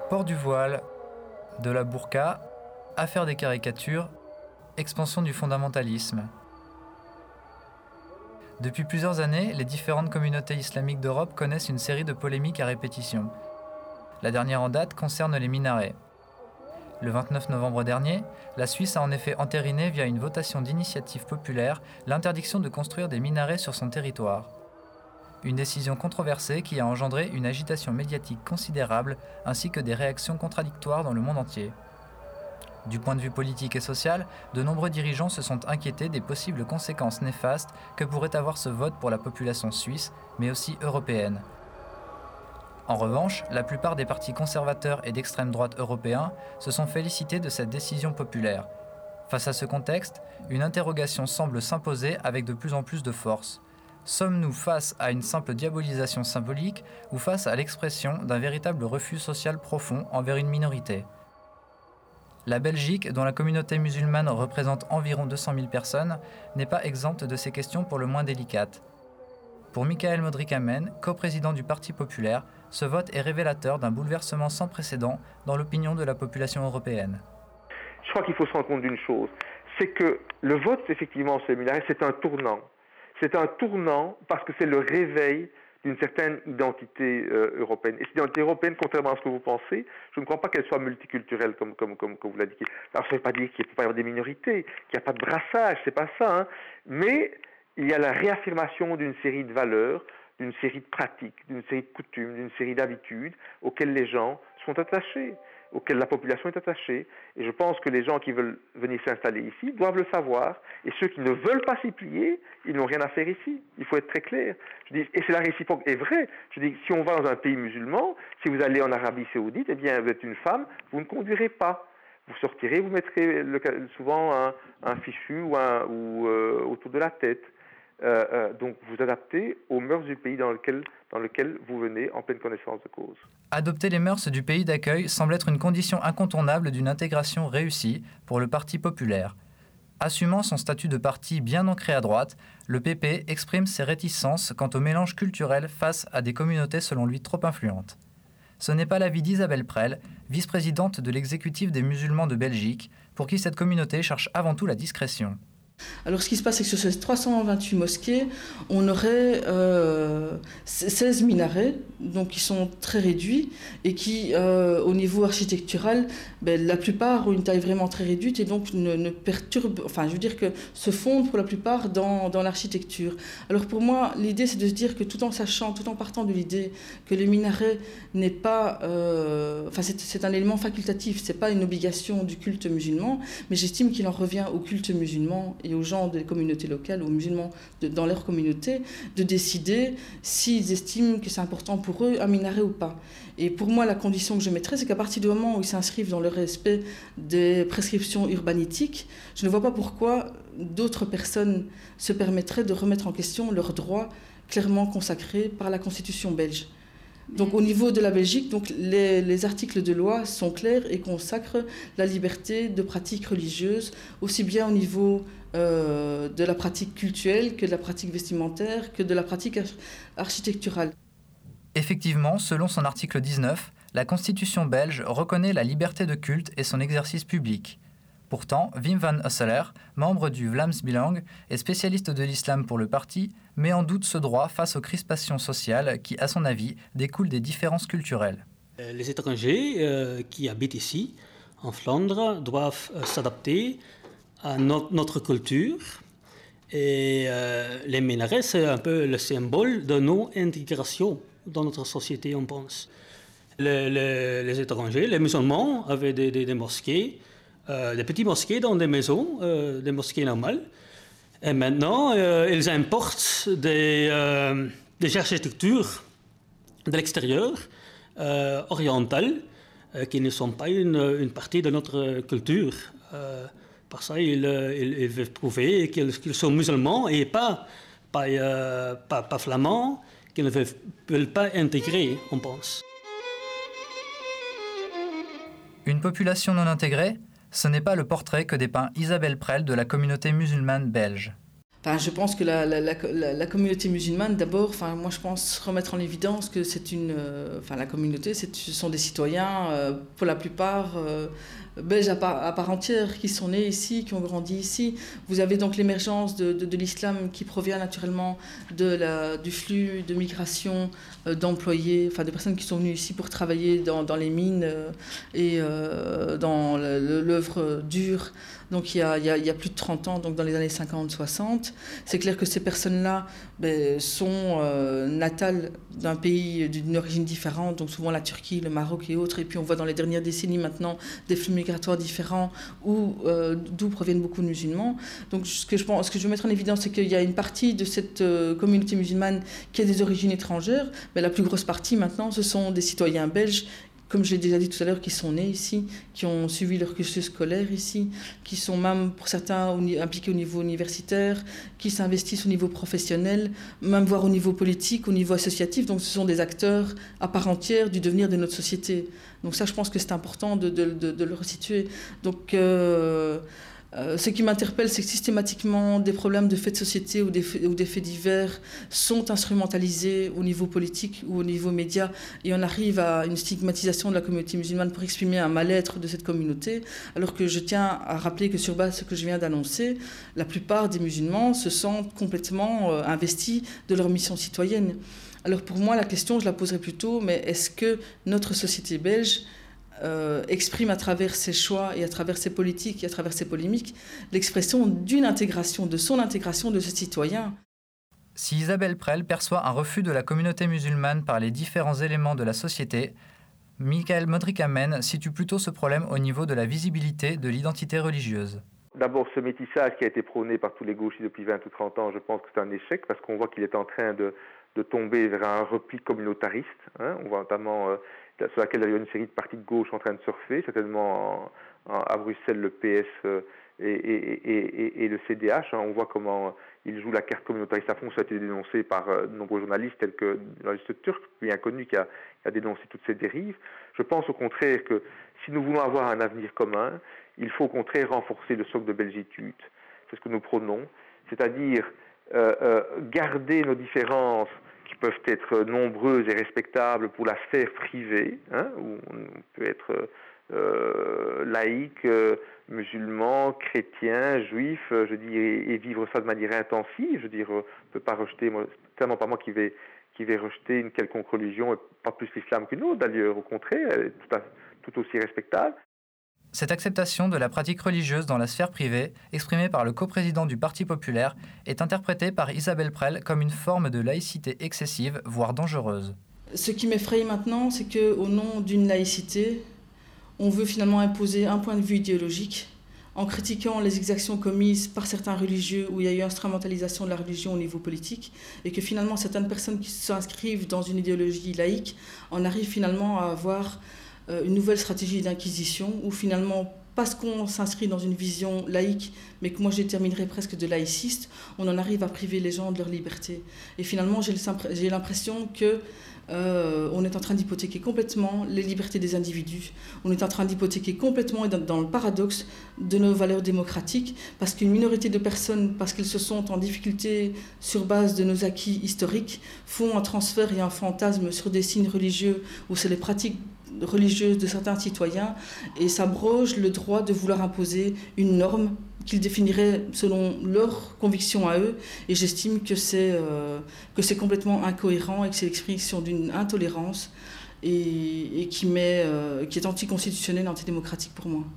Port du voile, de la burqa, affaire des caricatures, expansion du fondamentalisme. Depuis plusieurs années, les différentes communautés islamiques d'Europe connaissent une série de polémiques à répétition. La dernière en date concerne les minarets. Le 29 novembre dernier, la Suisse a en effet entériné via une votation d'initiative populaire l'interdiction de construire des minarets sur son territoire. Une décision controversée qui a engendré une agitation médiatique considérable ainsi que des réactions contradictoires dans le monde entier. Du point de vue politique et social, de nombreux dirigeants se sont inquiétés des possibles conséquences néfastes que pourrait avoir ce vote pour la population suisse, mais aussi européenne. En revanche, la plupart des partis conservateurs et d'extrême droite européens se sont félicités de cette décision populaire. Face à ce contexte, une interrogation semble s'imposer avec de plus en plus de force. Sommes-nous face à une simple diabolisation symbolique ou face à l'expression d'un véritable refus social profond envers une minorité ? La Belgique, dont la communauté musulmane représente environ 200 000 personnes, n'est pas exempte de ces questions pour le moins délicates. Pour Michael Modrikamen, coprésident du Parti populaire, ce vote est révélateur d'un bouleversement sans précédent dans l'opinion de la population européenne. Je crois qu'il faut se rendre compte d'une chose, c'est que le vote, effectivement, sur les minarets, c'est un tournant. C'est un tournant parce que c'est le réveil d'une certaine identité européenne. Et cette identité européenne, contrairement à ce que vous pensez, je ne crois pas qu'elle soit multiculturelle, comme vous l'indiquez. Alors, ça ne veut pas dire qu'il ne peut pas y avoir des minorités, qu'il n'y a pas de brassage, c'est pas ça, hein. Mais il y a la réaffirmation d'une série de valeurs, d'une série de pratiques, d'une série de coutumes, d'une série d'habitudes auxquelles les gens sont attachés, auxquelles la population est attachée. Et je pense que les gens qui veulent venir s'installer ici doivent le savoir. Et ceux qui ne veulent pas s'y plier, ils n'ont rien à faire ici. Il faut être très clair. Je dis, et c'est la réciproque est vraie. Je dis, si on va dans un pays musulman, si vous allez en Arabie Saoudite, eh bien, vous êtes une femme, vous ne conduirez pas. Vous sortirez, vous mettrez souvent un fichu autour de la tête. Donc vous adaptez aux mœurs du pays dans lequel vous venez en pleine connaissance de cause. Adopter les mœurs du pays d'accueil semble être une condition incontournable d'une intégration réussie pour le Parti populaire. Assumant son statut de parti bien ancré à droite, le PP exprime ses réticences quant au mélange culturel face à des communautés selon lui trop influentes. Ce n'est pas l'avis d'Isabelle Prel, vice-présidente de l'exécutif des musulmans de Belgique, pour qui cette communauté cherche avant tout la discrétion. Alors ce qui se passe, c'est que sur ces 328 mosquées, on aurait 16 minarets, donc qui sont très réduits et qui, au niveau architectural, la plupart ont une taille vraiment très réduite et donc ne perturbent, enfin je veux dire que se fondent pour la plupart dans l'architecture. Alors pour moi, l'idée c'est de se dire que tout en partant de l'idée que les minarets n'est pas, c'est un élément facultatif, c'est pas une obligation du culte musulman, mais j'estime qu'il en revient au culte musulman et aux gens des communautés locales, aux musulmans dans leur communauté, de décider s'ils estiment que c'est important pour eux un minaret ou pas. Et pour moi, la condition que je mettrais, c'est qu'à partir du moment où ils s'inscrivent dans le respect des prescriptions urbanitiques, je ne vois pas pourquoi d'autres personnes se permettraient de remettre en question leurs droits clairement consacrés par la Constitution belge. Donc au niveau de la Belgique, donc, les articles de loi sont clairs et consacrent la liberté de pratique religieuse, aussi bien au niveau de la pratique cultuelle que de la pratique vestimentaire, que de la pratique architecturale. Effectivement, selon son article 19, la Constitution belge reconnaît la liberté de culte et son exercice public. Pourtant, Wim van Husseler, membre du Vlaams Belang et spécialiste de l'islam pour le parti, met en doute ce droit face aux crispations sociales qui, à son avis, découlent des différences culturelles. Les étrangers qui habitent ici, en Flandre, doivent s'adapter à notre culture. Et les minarets, c'est un peu le symbole de nos intégrations dans notre société, on pense. Les étrangers, les musulmans, avaient des mosquées, des petites mosquées dans des maisons, des mosquées normales. Et maintenant, ils importent des architectures de l'extérieur, orientales, qui ne sont pas une partie de notre culture. Par ça, ils veulent prouver qu'ils sont musulmans et pas flamands, qu'ils ne veulent pas intégrer, on pense. Une population non intégrée ? Ce n'est pas le portrait que dépeint Isabelle Prel de la communauté musulmane belge. Enfin, je pense que la communauté musulmane, d'abord, enfin, moi je pense remettre en évidence que c'est la communauté, ce sont des citoyens, pour la plupart, belges à part entière, qui sont nés ici, qui ont grandi ici. Vous avez donc l'émergence de l'islam qui provient naturellement du flux de migration d'employés, enfin de personnes qui sont venues ici pour travailler dans les mines et dans l'œuvre dure. Donc il y a plus de 30 ans, donc dans les années 50-60. C'est clair que ces personnes-là sont natales d'un pays d'une origine différente, donc souvent la Turquie, le Maroc et autres. Et puis on voit dans les dernières décennies maintenant des flux migratoires différents d'où proviennent beaucoup de musulmans. Donc ce que je veux mettre en évidence, c'est qu'il y a une partie de cette communauté musulmane qui a des origines étrangères, mais la plus grosse partie maintenant, ce sont des citoyens belges, comme je l'ai déjà dit tout à l'heure, qui sont nés ici, qui ont suivi leur cursus scolaire ici, qui sont même, pour certains, impliqués au niveau universitaire, qui s'investissent au niveau professionnel, même voire au niveau politique, au niveau associatif. Donc ce sont des acteurs à part entière du devenir de notre société. Donc ça, je pense que c'est important de le resituer. Donc ce qui m'interpelle, c'est que systématiquement, des problèmes de faits de société ou des faits divers sont instrumentalisés au niveau politique ou au niveau média, et on arrive à une stigmatisation de la communauté musulmane pour exprimer un mal-être de cette communauté, alors que je tiens à rappeler que sur base de ce que je viens d'annoncer, la plupart des musulmans se sentent complètement investis de leur mission citoyenne. Alors pour moi, la question, je la poserai plutôt, mais est-ce que notre société belge exprime à travers ses choix et à travers ses politiques et à travers ses polémiques l'expression de son intégration de ce citoyen. Si Isabelle Prel perçoit un refus de la communauté musulmane par les différents éléments de la société, Michael Modrikamen situe plutôt ce problème au niveau de la visibilité de l'identité religieuse. D'abord, ce métissage qui a été prôné par tous les gauchistes depuis 20 ou 30 ans, je pense que c'est un échec parce qu'on voit qu'il est en train de tomber vers un repli communautariste. On voit notamment sur laquelle il y a une série de partis de gauche en train de surfer, certainement à Bruxelles, le PS et le CDH. On voit comment ils jouent la carte communautariste à fond. Ça a été dénoncé par de nombreux journalistes, tels que le journaliste turc, bien connu, qui a dénoncé toutes ces dérives. Je pense au contraire que si nous voulons avoir un avenir commun, il faut au contraire renforcer le socle de belgitude. C'est ce que nous prônons, c'est-à-dire garder nos différences qui peuvent être nombreuses et respectables pour la sphère privée, où on peut être laïque, musulman, chrétien, juif, et vivre ça de manière intensive. Je veux dire, on ne peut pas rejeter, c'est tellement pas moi qui vais rejeter une quelconque religion, et pas plus l'islam qu'une autre d'ailleurs, au contraire, elle est tout aussi respectable. Cette acceptation de la pratique religieuse dans la sphère privée, exprimée par le coprésident du Parti populaire, est interprétée par Isabelle Prel comme une forme de laïcité excessive, voire dangereuse. Ce qui m'effraie maintenant, c'est qu'au nom d'une laïcité, on veut finalement imposer un point de vue idéologique en critiquant les exactions commises par certains religieux où il y a eu instrumentalisation de la religion au niveau politique, et que finalement certaines personnes qui s'inscrivent dans une idéologie laïque en arrivent finalement à avoir une nouvelle stratégie d'inquisition, où finalement, parce qu'on s'inscrit dans une vision laïque, mais que moi je déterminerais presque de laïciste, on en arrive à priver les gens de leur liberté. Et finalement, j'ai l'impression que on est en train d'hypothéquer complètement les libertés des individus. On est en train d'hypothéquer complètement, et dans le paradoxe de nos valeurs démocratiques, parce qu'une minorité de personnes, parce qu'elles se sont en difficulté sur base de nos acquis historiques, font un transfert et un fantasme sur des signes religieux ou sur les pratiques religieuses de certains citoyens, et s'abrogent le droit de vouloir imposer une norme qu'ils définiraient selon leurs convictions à eux. Et j'estime que c'est complètement incohérent et que c'est l'expression d'une intolérance et qui est anticonstitutionnelle et antidémocratique pour moi.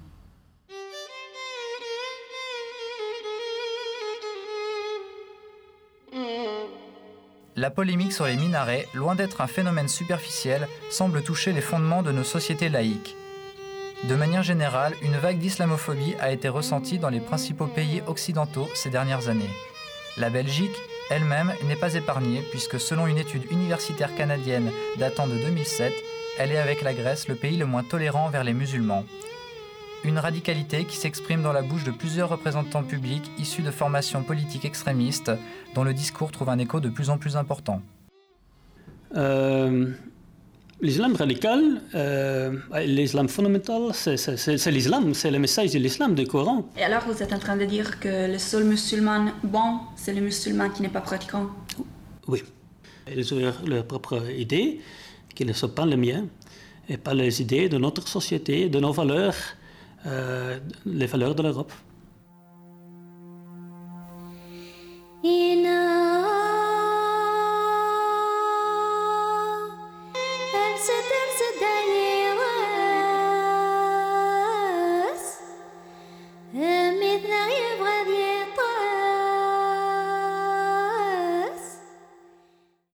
La polémique sur les minarets, loin d'être un phénomène superficiel, semble toucher les fondements de nos sociétés laïques. De manière générale, une vague d'islamophobie a été ressentie dans les principaux pays occidentaux ces dernières années. La Belgique, elle-même, n'est pas épargnée puisque selon une étude universitaire canadienne datant de 2007, elle est avec la Grèce le pays le moins tolérant envers les musulmans. Une radicalité qui s'exprime dans la bouche de plusieurs représentants publics issus de formations politiques extrémistes, dont le discours trouve un écho de plus en plus important. L'islam radical, l'islam fondamental, c'est l'islam, c'est le message de l'islam, du Coran. Et alors vous êtes en train de dire que le seul musulman bon, c'est le musulman qui n'est pas pratiquant? Oui. Ils ont leurs propres idées, qui ne sont pas les miennes, et pas les idées de notre société, de nos valeurs, les valeurs de l'Europe. Yeah.